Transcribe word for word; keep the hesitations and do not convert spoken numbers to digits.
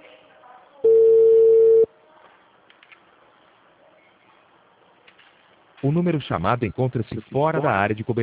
O número chamado encontra-se fora da área de cobertura.